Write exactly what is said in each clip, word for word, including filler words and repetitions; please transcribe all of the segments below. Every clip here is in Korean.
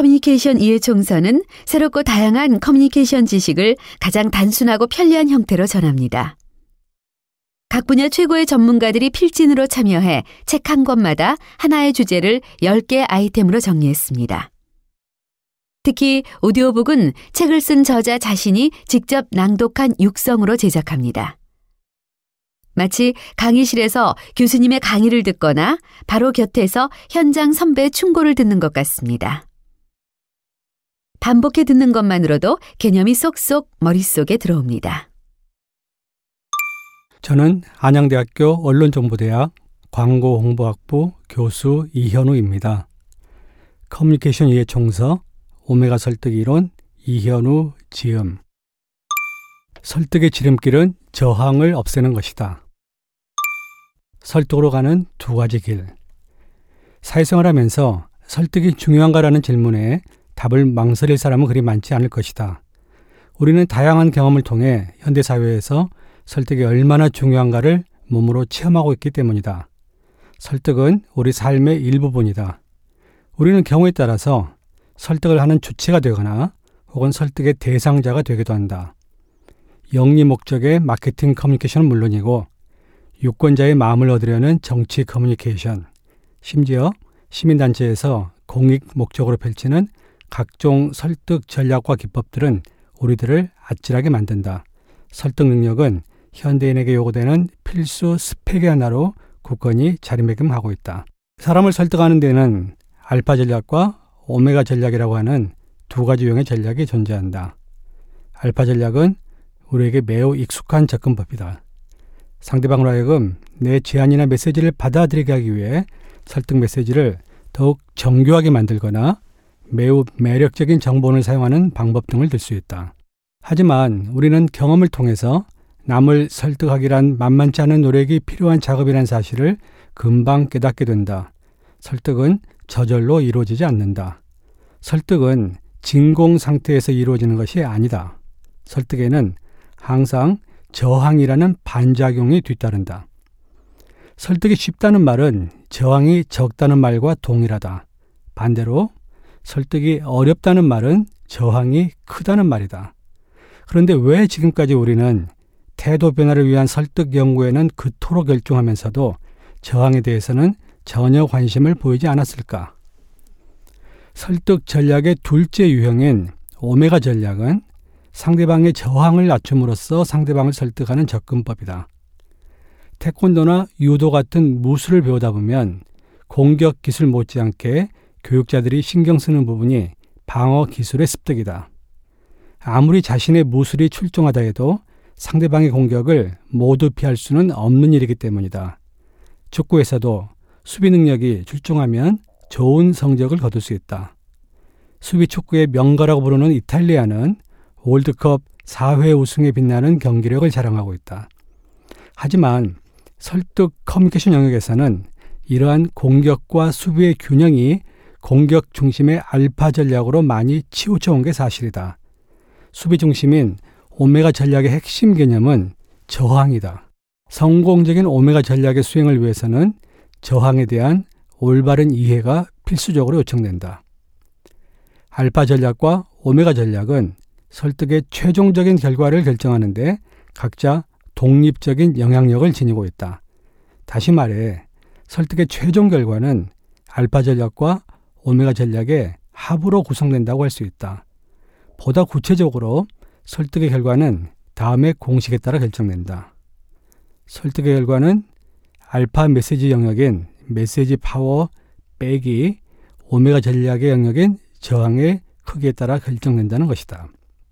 커뮤니케이션 이해총서는 새롭고 다양한 커뮤니케이션 지식을 가장 단순하고 편리한 형태로 전합니다. 각 분야 최고의 전문가들이 필진으로 참여해 책 한 권마다 하나의 주제를 열 개 아이템으로 정리했습니다. 특히 오디오북은 책을 쓴 저자 자신이 직접 낭독한 육성으로 제작합니다. 마치 강의실에서 교수님의 강의를 듣거나 바로 곁에서 현장 선배의 충고를 듣는 것 같습니다. 반복해 듣는 것만으로도 개념이 쏙쏙 머릿속에 들어옵니다. 저는 안양대학교 언론정보대학 광고홍보학부 교수 이현우입니다. 커뮤니케이션 이해총서 오메가 설득 이론 이현우 지음. 설득의 지름길은 저항을 없애는 것이다. 설득으로 가는 두 가지 길. 사회생활 하면서 설득이 중요한가라는 질문에 답을 망설일 사람은 그리 많지 않을 것이다. 우리는 다양한 경험을 통해 현대사회에서 설득이 얼마나 중요한가를 몸으로 체험하고 있기 때문이다. 설득은 우리 삶의 일부분이다. 우리는 경우에 따라서 설득을 하는 주체가 되거나 혹은 설득의 대상자가 되기도 한다. 영리 목적의 마케팅 커뮤니케이션은 물론이고 유권자의 마음을 얻으려는 정치 커뮤니케이션, 심지어 시민단체에서 공익 목적으로 펼치는 각종 설득 전략과 기법들은 우리들을 아찔하게 만든다. 설득 능력은 현대인에게 요구되는 필수 스펙의 하나로 굳건히 자리매김하고 있다. 사람을 설득하는 데는 알파 전략과 오메가 전략이라고 하는 두 가지 유형의 전략이 존재한다. 알파 전략은 우리에게 매우 익숙한 접근법이다. 상대방으로 하여금 내 제안이나 메시지를 받아들이게 하기 위해 설득 메시지를 더욱 정교하게 만들거나 매우 매력적인 정보를 사용하는 방법 등을 들 수 있다. 하지만 우리는 경험을 통해서 남을 설득하기란 만만치 않은 노력이 필요한 작업이라는 사실을 금방 깨닫게 된다. 설득은 저절로 이루어지지 않는다. 설득은 진공 상태에서 이루어지는 것이 아니다. 설득에는 항상 저항이라는 반작용이 뒤따른다. 설득이 쉽다는 말은 저항이 적다는 말과 동일하다. 반대로 설득이 어렵다는 말은 저항이 크다는 말이다. 그런데 왜 지금까지 우리는 태도 변화를 위한 설득 연구에는 그토록 열중하면서도 저항에 대해서는 전혀 관심을 보이지 않았을까? 설득 전략의 둘째 유형인 오메가 전략은 상대방의 저항을 낮춤으로써 상대방을 설득하는 접근법이다. 태권도나 유도 같은 무술을 배우다 보면 공격 기술 못지않게 교육자들이 신경 쓰는 부분이 방어 기술의 습득이다. 아무리 자신의 무술이 출중하다 해도 상대방의 공격을 모두 피할 수는 없는 일이기 때문이다. 축구에서도 수비 능력이 출중하면 좋은 성적을 거둘 수 있다. 수비 축구의 명가라고 부르는 이탈리아는 월드컵 사 회 우승에 빛나는 경기력을 자랑하고 있다. 하지만 설득 커뮤니케이션 영역에서는 이러한 공격과 수비의 균형이 공격 중심의 알파 전략으로 많이 치우쳐 온 게 사실이다. 수비 중심인 오메가 전략의 핵심 개념은 저항이다. 성공적인 오메가 전략의 수행을 위해서는 저항에 대한 올바른 이해가 필수적으로 요청된다. 알파 전략과 오메가 전략은 설득의 최종적인 결과를 결정하는데 각자 독립적인 영향력을 지니고 있다. 다시 말해 설득의 최종 결과는 알파 전략과 오메가 전략의 합으로 구성된다고 할 수 있다. 보다 구체적으로 설득의 결과는 다음의 공식에 따라 결정된다. 설득의 결과는 알파 메시지 영역인 메시지 파워 빼기 오메가 전략의 영역인 저항의 크기에 따라 결정된다는 것이다.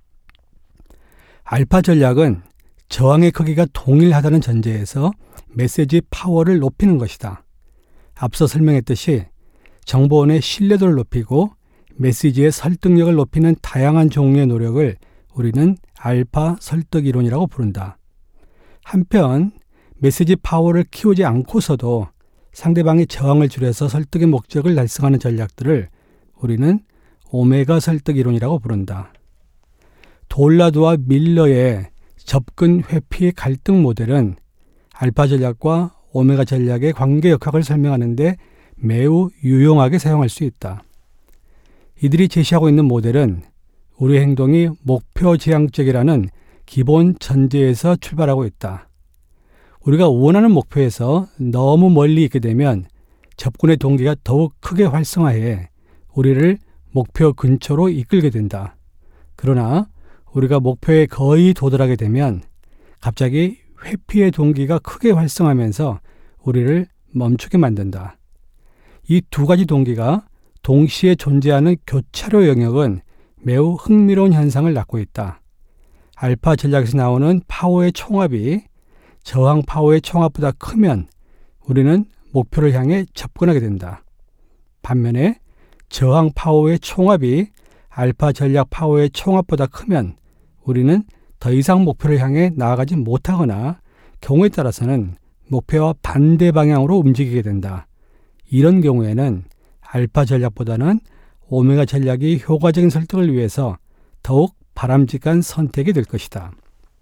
알파 전략은 저항의 크기가 동일하다는 전제에서 메시지 파워를 높이는 것이다. 앞서 설명했듯이 정보원의 신뢰도를 높이고 메시지의 설득력을 높이는 다양한 종류의 노력을 우리는 알파 설득 이론이라고 부른다. 한편 메시지 파워를 키우지 않고서도 상대방의 저항을 줄여서 설득의 목적을 달성하는 전략들을 우리는 오메가 설득 이론이라고 부른다. 돌라드와 밀러의 접근 회피 갈등 모델은 알파 전략과 오메가 전략의 관계역학을 설명하는 데 매우 유용하게 사용할 수 있다. 이들이 제시하고 있는 모델은 우리 행동이 목표 지향적이라는 기본 전제에서 출발하고 있다. 우리가 원하는 목표에서 너무 멀리 있게 되면 접근의 동기가 더욱 크게 활성화해 우리를 목표 근처로 이끌게 된다. 그러나 우리가 목표에 거의 도달하게 되면 갑자기 회피의 동기가 크게 활성화하면서 우리를 멈추게 만든다. 이 두 가지 동기가 동시에 존재하는 교차로 영역은 매우 흥미로운 현상을 낳고 있다. 알파 전략에서 나오는 파워의 총합이 저항 파워의 총합보다 크면 우리는 목표를 향해 접근하게 된다. 반면에 저항 파워의 총합이 알파 전략 파워의 총합보다 크면 우리는 더 이상 목표를 향해 나아가지 못하거나 경우에 따라서는 목표와 반대 방향으로 움직이게 된다. 이런 경우에는 알파 전략보다는 오메가 전략이 효과적인 설득을 위해서 더욱 바람직한 선택이 될 것이다.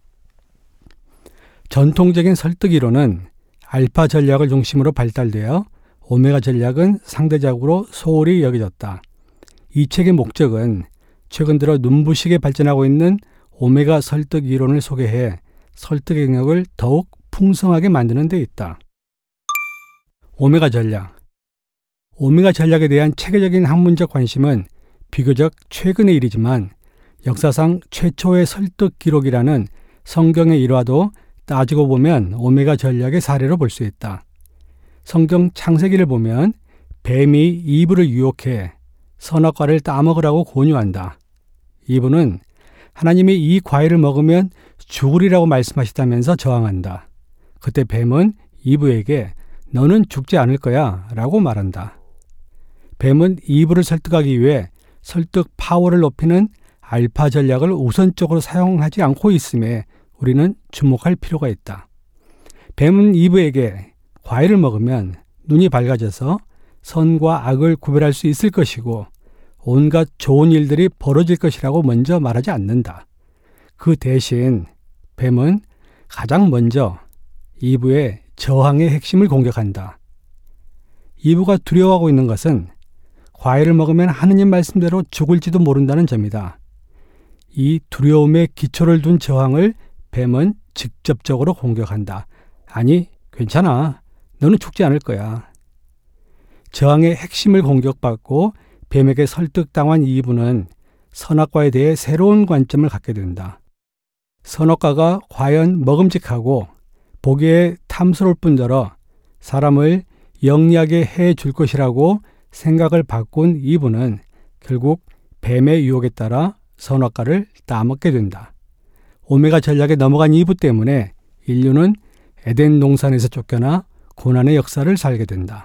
전통적인 설득 이론은 알파 전략을 중심으로 발달되어 오메가 전략은 상대적으로 소홀히 여겨졌다. 이 책의 목적은 최근 들어 눈부시게 발전하고 있는 오메가 설득 이론을 소개해 설득 영역을 더욱 풍성하게 만드는 데 있다. 오메가 전략. 오메가 전략에 대한 체계적인 학문적 관심은 비교적 최근의 일이지만 역사상 최초의 설득 기록이라는 성경의 일화도 따지고 보면 오메가 전략의 사례로 볼 수 있다. 성경 창세기를 보면 뱀이 이브를 유혹해 선악과를 따먹으라고 권유한다. 이브는 하나님이 이 과일을 먹으면 죽으리라고 말씀하시다면서 저항한다. 그때 뱀은 이브에게 너는 죽지 않을 거야 라고 말한다. 뱀은 이브를 설득하기 위해 설득 파워를 높이는 알파 전략을 우선적으로 사용하지 않고 있음에 우리는 주목할 필요가 있다. 뱀은 이브에게 과일을 먹으면 눈이 밝아져서 선과 악을 구별할 수 있을 것이고 온갖 좋은 일들이 벌어질 것이라고 먼저 말하지 않는다. 그 대신 뱀은 가장 먼저 이브의 저항의 핵심을 공격한다. 이브가 두려워하고 있는 것은 과일을 먹으면 하느님 말씀대로 죽을지도 모른다는 점이다. 이 두려움에 기초를 둔 저항을 뱀은 직접적으로 공격한다. 아니, 괜찮아. 너는 죽지 않을 거야. 저항의 핵심을 공격받고 뱀에게 설득당한 이브는 선악과에 대해 새로운 관점을 갖게 된다. 선악과가 과연 먹음직하고 보기에 탐스러울 뿐더러 사람을 영리하게 해줄 것이라고 생각을 바꾼 이브는 결국 뱀의 유혹에 따라 선악과를 따먹게 된다. 오메가 전략에 넘어간 이브 때문에 인류는 에덴 동산에서 쫓겨나 고난의 역사를 살게 된다.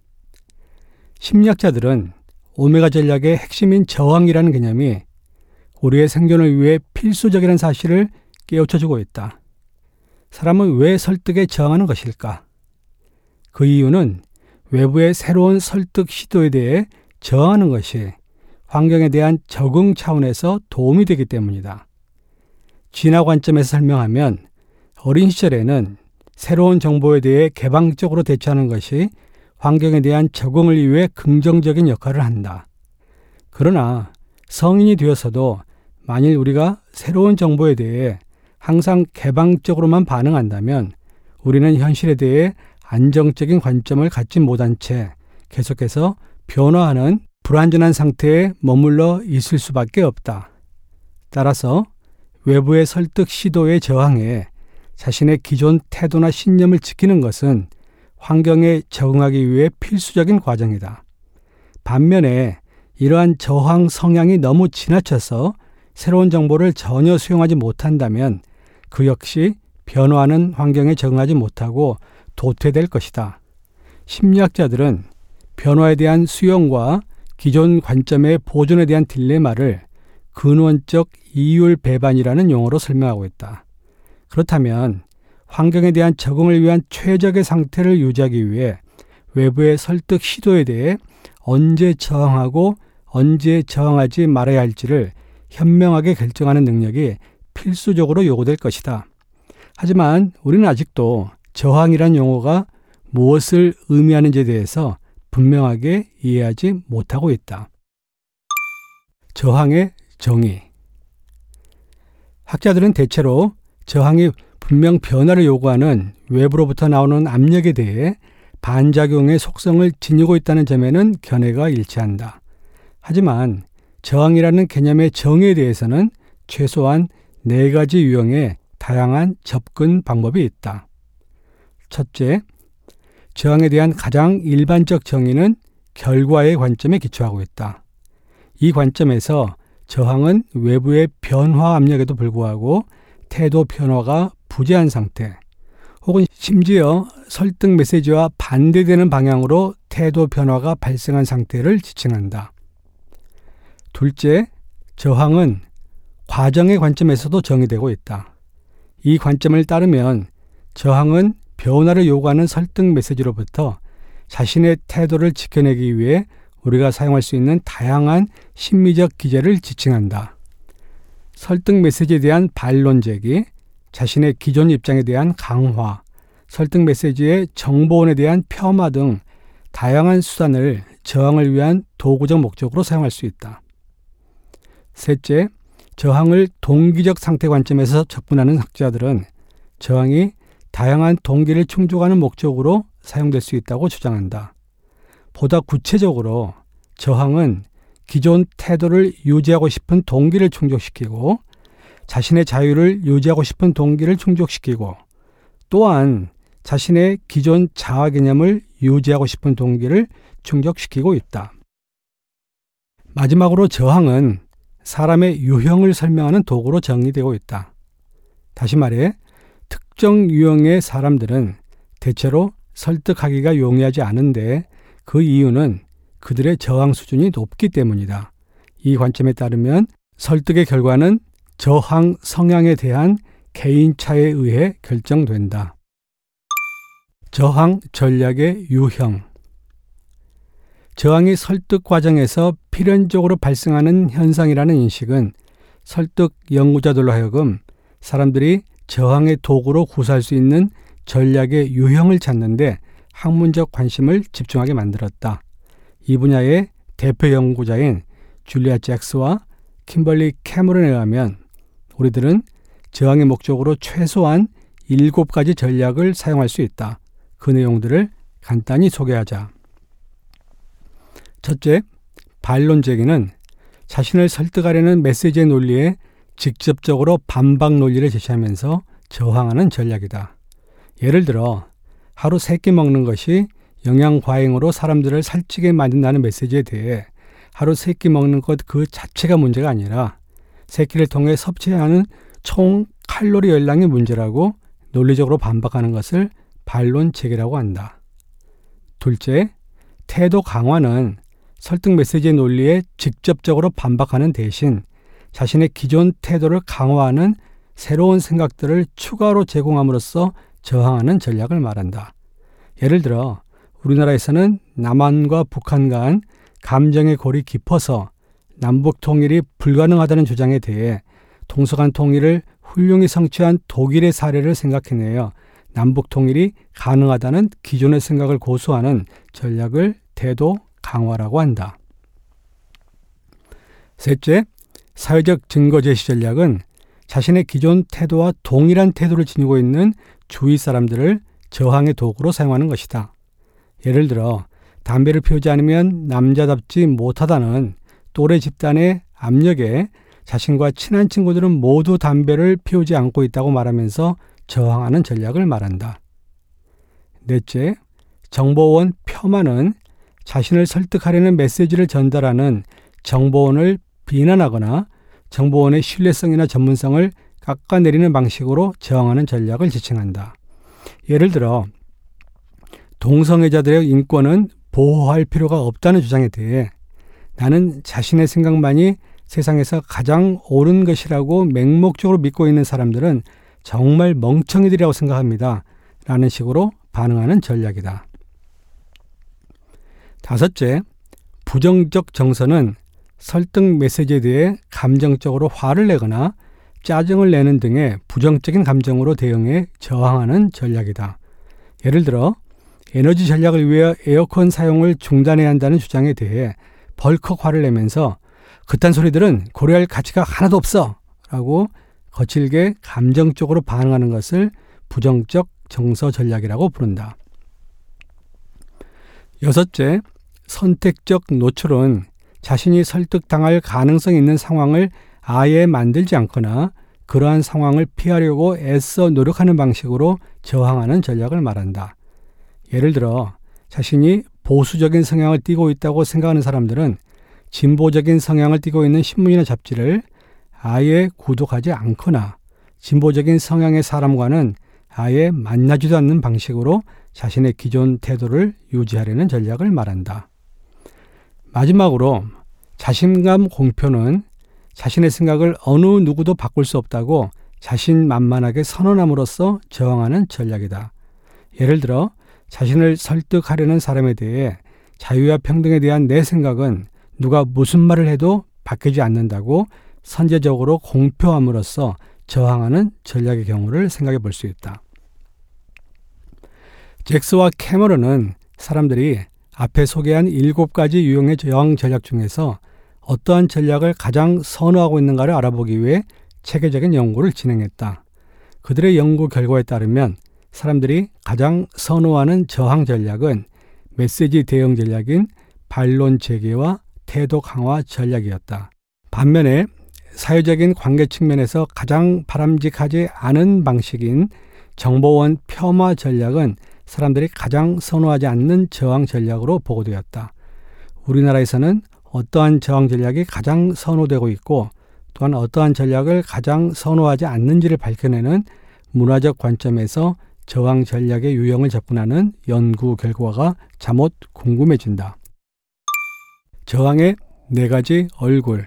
심리학자들은 오메가 전략의 핵심인 저항이라는 개념이 우리의 생존을 위해 필수적이라는 사실을 깨우쳐주고 있다. 사람은 왜 설득에 저항하는 것일까? 그 이유는 외부의 새로운 설득 시도에 대해 저항하는 것이 환경에 대한 적응 차원에서 도움이 되기 때문이다. 진화 관점에서 설명하면 어린 시절에는 새로운 정보에 대해 개방적으로 대처하는 것이 환경에 대한 적응을 위해 긍정적인 역할을 한다. 그러나 성인이 되어서도 만일 우리가 새로운 정보에 대해 항상 개방적으로만 반응한다면 우리는 현실에 대해 안정적인 관점을 갖지 못한 채 계속해서 변화하는 불완전한 상태에 머물러 있을 수밖에 없다. 따라서 외부의 설득 시도에 저항해 자신의 기존 태도나 신념을 지키는 것은 환경에 적응하기 위해 필수적인 과정이다. 반면에 이러한 저항 성향이 너무 지나쳐서 새로운 정보를 전혀 수용하지 못한다면 그 역시 변화하는 환경에 적응하지 못하고 도태될 것이다. 심리학자들은 변화에 대한 수용과 기존 관점의 보존에 대한 딜레마를 근원적 이율 배반이라는 용어로 설명하고 있다. 그렇다면 환경에 대한 적응을 위한 최적의 상태를 유지하기 위해 외부의 설득 시도에 대해 언제 저항하고 언제 저항하지 말아야 할지를 현명하게 결정하는 능력이 필수적으로 요구될 것이다. 하지만 우리는 아직도 저항이란 용어가 무엇을 의미하는지에 대해서 분명하게 이해하지 못하고 있다. 저항의 정의. 학자들은 대체로 저항이 분명 변화를 요구하는 외부로부터 나오는 압력에 대해 반작용의 속성을 지니고 있다는 점에는 견해가 일치한다. 하지만 저항이라는 개념의 정의에 대해서는 최소한 네 가지 유형의 다양한 접근 방법이 있다. 첫째, 저항에 대한 가장 일반적 정의는 결과의 관점에 기초하고 있다. 이 관점에서 저항은 외부의 변화 압력에도 불구하고 태도 변화가 부재한 상태, 혹은 심지어 설득 메시지와 반대되는 방향으로 태도 변화가 발생한 상태를 지칭한다. 둘째, 저항은 과정의 관점에서도 정의되고 있다. 이 관점을 따르면 저항은 변화를 요구하는 설득 메시지로부터 자신의 태도를 지켜내기 위해 우리가 사용할 수 있는 다양한 심리적 기제를 지칭한다. 설득 메시지에 대한 반론 제기, 자신의 기존 입장에 대한 강화, 설득 메시지의 정보원에 대한 폄하 등 다양한 수단을 저항을 위한 도구적 목적으로 사용할 수 있다. 셋째, 저항을 동기적 상태 관점에서 접근하는 학자들은 저항이 다양한 동기를 충족하는 목적으로 사용될 수 있다고 주장한다. 보다 구체적으로 저항은 기존 태도를 유지하고 싶은 동기를 충족시키고 자신의 자유를 유지하고 싶은 동기를 충족시키고 또한 자신의 기존 자아 개념을 유지하고 싶은 동기를 충족시키고 있다. 마지막으로 저항은 사람의 유형을 설명하는 도구로 정의되고 있다. 다시 말해 특정 유형의 사람들은 대체로 설득하기가 용이하지 않은데 그 이유는 그들의 저항 수준이 높기 때문이다. 이 관점에 따르면 설득의 결과는 저항 성향에 대한 개인차에 의해 결정된다. 저항 전략의 유형. 저항이 설득 과정에서 필연적으로 발생하는 현상이라는 인식은 설득 연구자들로 하여금 사람들이 저항의 도구로 구사할 수 있는 전략의 유형을 찾는데 학문적 관심을 집중하게 만들었다. 이 분야의 대표 연구자인 줄리아 잭스와 킴벌리 캐머런에 의하면 우리들은 저항의 목적으로 최소한 일곱 가지 전략을 사용할 수 있다. 그 내용들을 간단히 소개하자. 첫째, 반론 제기는 자신을 설득하려는 메시지의 논리에 직접적으로 반박 논리를 제시하면서 저항하는 전략이다. 예를 들어 하루 세 끼 먹는 것이 영양 과잉으로 사람들을 살찌게 만든다는 메시지에 대해 하루 세 끼 먹는 것 그 자체가 문제가 아니라 세 끼를 통해 섭취하는 총 칼로리 열량이 문제라고 논리적으로 반박하는 것을 반론 제기라고 한다. 둘째, 태도 강화는 설득 메시지의 논리에 직접적으로 반박하는 대신 자신의 기존 태도를 강화하는 새로운 생각들을 추가로 제공함으로써 저항하는 전략을 말한다. 예를 들어 우리나라에서는 남한과 북한 간 감정의 골이 깊어서 남북 통일이 불가능하다는 주장에 대해 동서간 통일을 훌륭히 성취한 독일의 사례를 생각해내어 남북 통일이 가능하다는 기존의 생각을 고수하는 전략을 태도 강화라고 한다. 셋째, 사회적 증거 제시 전략은 자신의 기존 태도와 동일한 태도를 지니고 있는 주위 사람들을 저항의 도구로 사용하는 것이다. 예를 들어 담배를 피우지 않으면 남자답지 못하다는 또래 집단의 압력에 자신과 친한 친구들은 모두 담배를 피우지 않고 있다고 말하면서 저항하는 전략을 말한다. 넷째, 정보원 폄하는 자신을 설득하려는 메시지를 전달하는 정보원을 비난하거나 정보원의 신뢰성이나 전문성을 깎아내리는 방식으로 저항하는 전략을 지칭한다. 예를 들어 동성애자들의 인권은 보호할 필요가 없다는 주장에 대해 나는 자신의 생각만이 세상에서 가장 옳은 것이라고 맹목적으로 믿고 있는 사람들은 정말 멍청이들이라고 생각합니다. 라는 식으로 반응하는 전략이다. 다섯째, 부정적 정서는 설득 메시지에 대해 감정적으로 화를 내거나 짜증을 내는 등의 부정적인 감정으로 대응해 저항하는 전략이다. 예를 들어 에너지 전략을 위해 에어컨 사용을 중단해야 한다는 주장에 대해 벌컥 화를 내면서 그딴 소리들은 고려할 가치가 하나도 없어 라고 거칠게 감정적으로 반응하는 것을 부정적 정서 전략이라고 부른다. 여섯째, 선택적 노출은 자신이 설득당할 가능성이 있는 상황을 아예 만들지 않거나 그러한 상황을 피하려고 애써 노력하는 방식으로 저항하는 전략을 말한다. 예를 들어 자신이 보수적인 성향을 띠고 있다고 생각하는 사람들은 진보적인 성향을 띠고 있는 신문이나 잡지를 아예 구독하지 않거나 진보적인 성향의 사람과는 아예 만나지도 않는 방식으로 자신의 기존 태도를 유지하려는 전략을 말한다. 마지막으로 자신감 공표는 자신의 생각을 어느 누구도 바꿀 수 없다고 자신만만하게 선언함으로써 저항하는 전략이다. 예를 들어 자신을 설득하려는 사람에 대해 자유와 평등에 대한 내 생각은 누가 무슨 말을 해도 바뀌지 않는다고 선제적으로 공표함으로써 저항하는 전략의 경우를 생각해 볼 수 있다. 잭스와 캐머런은 사람들이 앞에 소개한 일곱 가지 유형의 저항 전략 중에서 어떠한 전략을 가장 선호하고 있는가를 알아보기 위해 체계적인 연구를 진행했다. 그들의 연구 결과에 따르면 사람들이 가장 선호하는 저항 전략은 메시지 대응 전략인 반론 제기와 태도 강화 전략이었다. 반면에 사회적인 관계 측면에서 가장 바람직하지 않은 방식인 정보원 폄하 전략은 사람들이 가장 선호하지 않는 저항 전략으로 보고되었다. 우리나라에서는 어떠한 저항 전략이 가장 선호되고 있고 또한 어떠한 전략을 가장 선호하지 않는지를 밝혀내는 문화적 관점에서 저항 전략의 유형을 접근하는 연구 결과가 잠옷 궁금해진다. 저항의 네 가지 얼굴.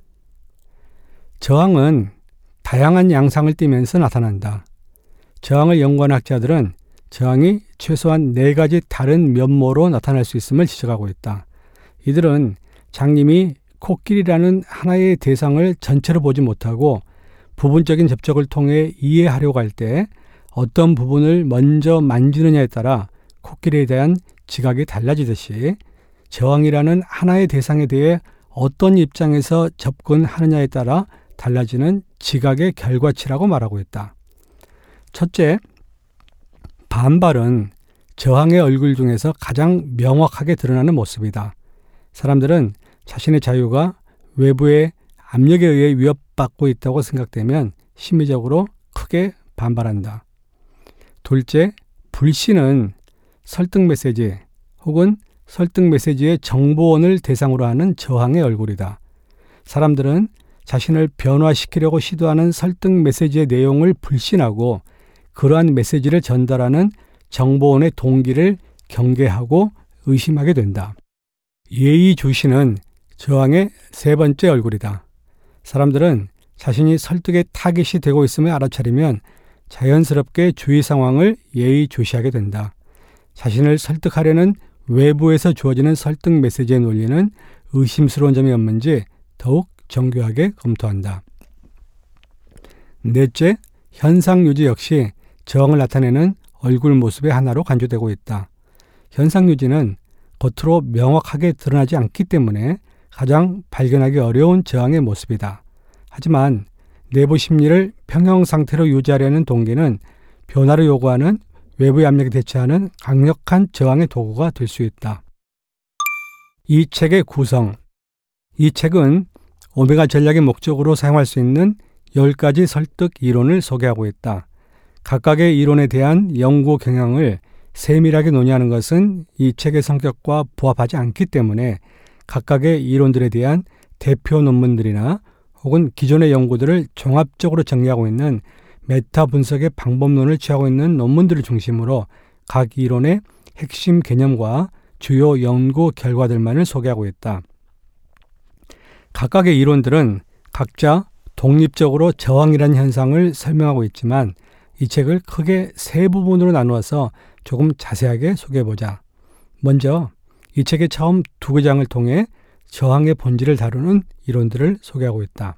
저항은 다양한 양상을 띠면서 나타난다. 저항을 연구하는 학자들은 저항이 최소한 네 가지 다른 면모로 나타날 수 있음을 지적하고 있다. 이들은 장님이 코끼리라는 하나의 대상을 전체로 보지 못하고 부분적인 접촉을 통해 이해하려고 할 때 어떤 부분을 먼저 만지느냐에 따라 코끼리에 대한 지각이 달라지듯이 저항이라는 하나의 대상에 대해 어떤 입장에서 접근하느냐에 따라 달라지는 지각의 결과치라고 말하고 있다. 첫째, 반발은 저항의 얼굴 중에서 가장 명확하게 드러나는 모습이다. 사람들은 자신의 자유가 외부의 압력에 의해 위협받고 있다고 생각되면 심리적으로 크게 반발한다. 둘째, 불신은 설득 메시지 혹은 설득 메시지의 정보원을 대상으로 하는 저항의 얼굴이다. 사람들은 자신을 변화시키려고 시도하는 설득 메시지의 내용을 불신하고 그러한 메시지를 전달하는 정보원의 동기를 경계하고 의심하게 된다. 예의주시는 저항의 세 번째 얼굴이다. 사람들은 자신이 설득의 타깃이 되고 있음을 알아차리면 자연스럽게 주위 상황을 예의주시하게 된다. 자신을 설득하려는 외부에서 주어지는 설득 메시지의 논리는 의심스러운 점이 없는지 더욱 정교하게 검토한다. 넷째, 현상유지 역시 저항을 나타내는 얼굴 모습의 하나로 간주되고 있다. 현상유지는 겉으로 명확하게 드러나지 않기 때문에 가장 발견하기 어려운 저항의 모습이다. 하지만 내부 심리를 평형 상태로 유지하려는 동기는 변화를 요구하는 외부의 압력에 대처하는 강력한 저항의 도구가 될 수 있다. 이 책의 구성. 이 책은 오메가 전략의 목적으로 사용할 수 있는 열 가지 설득 이론을 소개하고 있다. 각각의 이론에 대한 연구 경향을 세밀하게 논의하는 것은 이 책의 성격과 부합하지 않기 때문에 각각의 이론들에 대한 대표 논문들이나 혹은 기존의 연구들을 종합적으로 정리하고 있는 메타 분석의 방법론을 취하고 있는 논문들을 중심으로 각 이론의 핵심 개념과 주요 연구 결과들만을 소개하고 있다. 각각의 이론들은 각자 독립적으로 저항이라는 현상을 설명하고 있지만 이 책을 크게 세 부분으로 나누어서 조금 자세하게 소개해보자. 먼저 이 책의 처음 두 장을 통해 저항의 본질을 다루는 이론들을 소개하고 있다.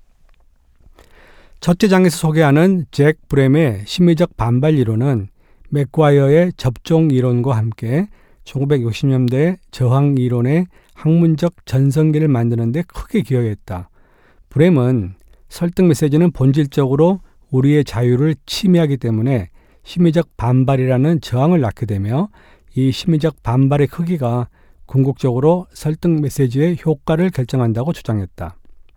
첫째 장에서 소개하는 잭 브램의 심리적 반발 이론은 맥과이어의 접종 이론과 함께 천구백육십 년대 저항 이론의 학문적 전성기를 만드는 데 크게 기여했다. 브렘은 설득 메시지는 본질적으로 우리의 자유를 침해하기 때문에 심리적 반발이라는 저항을 낳게 되며 이 심리적 반발의 크기가 궁극적으로 설득 메시지의 효과를 결정한다고 주장했다.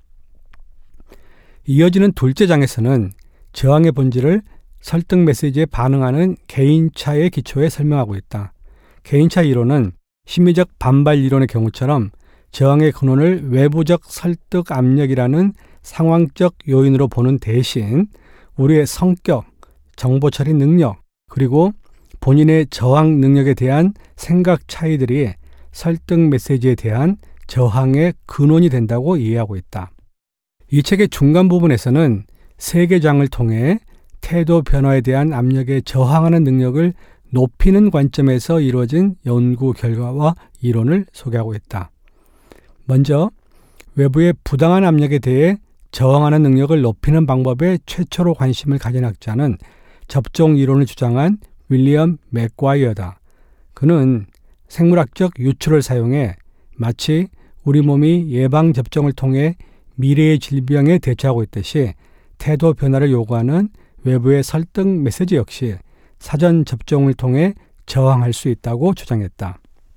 이어지는 둘째 장에서는 저항의 본질을 설득 메시지에 반응하는 개인차의 기초에 설명하고 있다. 개인차 이론은 심리적 반발 이론의 경우처럼 저항의 근원을 외부적 설득 압력이라는 상황적 요인으로 보는 대신 우리의 성격, 정보 처리 능력, 그리고 본인의 저항 능력에 대한 생각 차이들이 설득 메시지에 대한 저항의 근원이 된다고 이해하고 있다. 이 책의 중간 부분에서는 세 개 장을 통해 태도 변화에 대한 압력에 저항하는 능력을 높이는 관점에서 이루어진 연구 결과와 이론을 소개하고 있다. 먼저 외부의 부당한 압력에 대해 저항하는 능력을 높이는 방법에 최초로 관심을 가진 학자는 접종 이론을 주장한 윌리엄 맥과이어다. 그는 생물학적 유추를 사용해 마치 우리 몸이 예방접종을 통해 미래의 질병에 대처하고 있듯이 태도 변화를 요구하는 외부의 설득 메시지 역시 사전 접종을 통해 저항할 수 있다고 주장했다.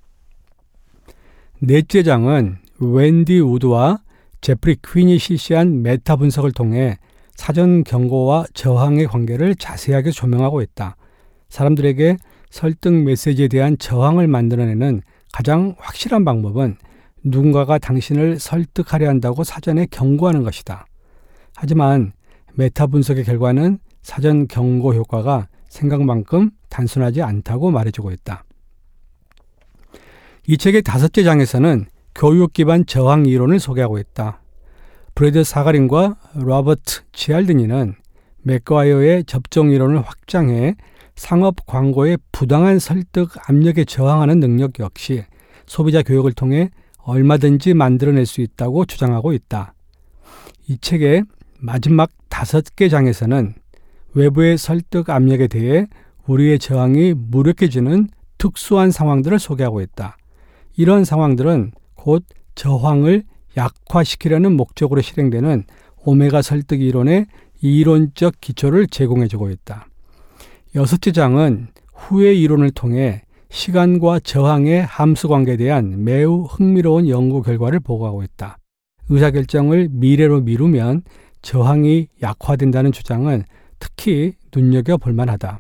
넷째 장은 웬디 우드와 제프리 퀸이 실시한 메타 분석을 통해 사전 경고와 저항의 관계를 자세하게 조명하고 있다. 사람들에게 설득 메시지에 대한 저항을 만들어내는 가장 확실한 방법은 누군가가 당신을 설득하려 한다고 사전에 경고하는 것이다. 하지만 메타 분석의 결과는 사전 경고 효과가 생각만큼 단순하지 않다고 말해주고 있다. 이 책의 다섯째 장에서는 교육 기반 저항 이론을 소개하고 있다. 브래드 사가린과 로버트 치알드니는 맥과이어의 접종 이론을 확장해 상업 광고의 부당한 설득 압력에 저항하는 능력 역시 소비자 교육을 통해 얼마든지 만들어낼 수 있다고 주장하고 있다. 이 책의 마지막 다섯 개 장에서는 외부의 설득 압력에 대해 우리의 저항이 무력해지는 특수한 상황들을 소개하고 있다. 이런 상황들은 곧 저항을 약화시키려는 목적으로 실행되는 오메가 설득 이론의 이론적 기초를 제공해주고 있다. 여섯째 장은 후회 이론을 통해 시간과 저항의 함수관계에 대한 매우 흥미로운 연구 결과를 보고하고 있다. 의사결정을 미래로 미루면 저항이 약화된다는 주장은 특히 눈여겨볼 만하다.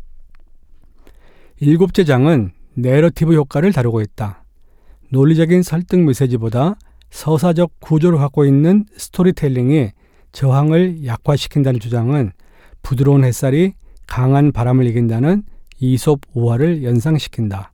일곱째 장은 내러티브 효과를 다루고 있다. 논리적인 설득 메시지보다 서사적 구조를 갖고 있는 스토리텔링이 저항을 약화시킨다는 주장은 부드러운 햇살이 강한 바람을 이긴다는 이솝 우화를 연상시킨다.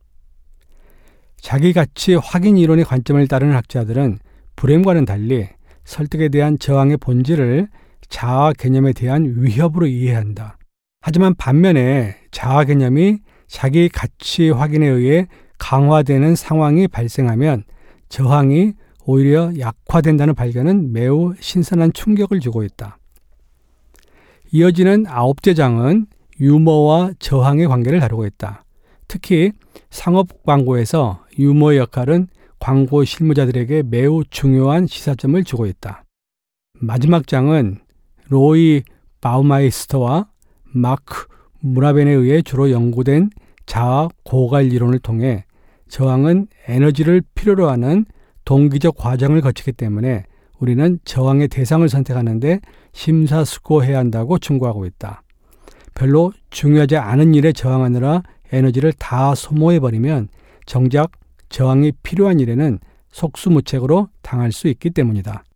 자기가치 확인 이론의 관점을 따르는 학자들은 브렘과는 달리 설득에 대한 저항의 본질을 자아 개념에 대한 위협으로 이해한다. 하지만 반면에 자아 개념이 자기 가치 확인에 의해 강화되는 상황이 발생하면 저항이 오히려 약화된다는 발견은 매우 신선한 충격을 주고 있다. 이어지는 아홉째 장은 유머와 저항의 관계를 다루고 있다. 특히 상업 광고에서 유머의 역할은 광고 실무자들에게 매우 중요한 시사점을 주고 있다. 마지막 장은 로이 바우마이스터와 마크 무라벤에 의해 주로 연구된 자아 고갈 이론을 통해 저항은 에너지를 필요로 하는 동기적 과정을 거치기 때문에 우리는 저항의 대상을 선택하는데 심사숙고해야 한다고 충고하고 있다. 별로 중요하지 않은 일에 저항하느라 에너지를 다 소모해버리면 정작 저항이 필요한 일에는 속수무책으로 당할 수 있기 때문이다.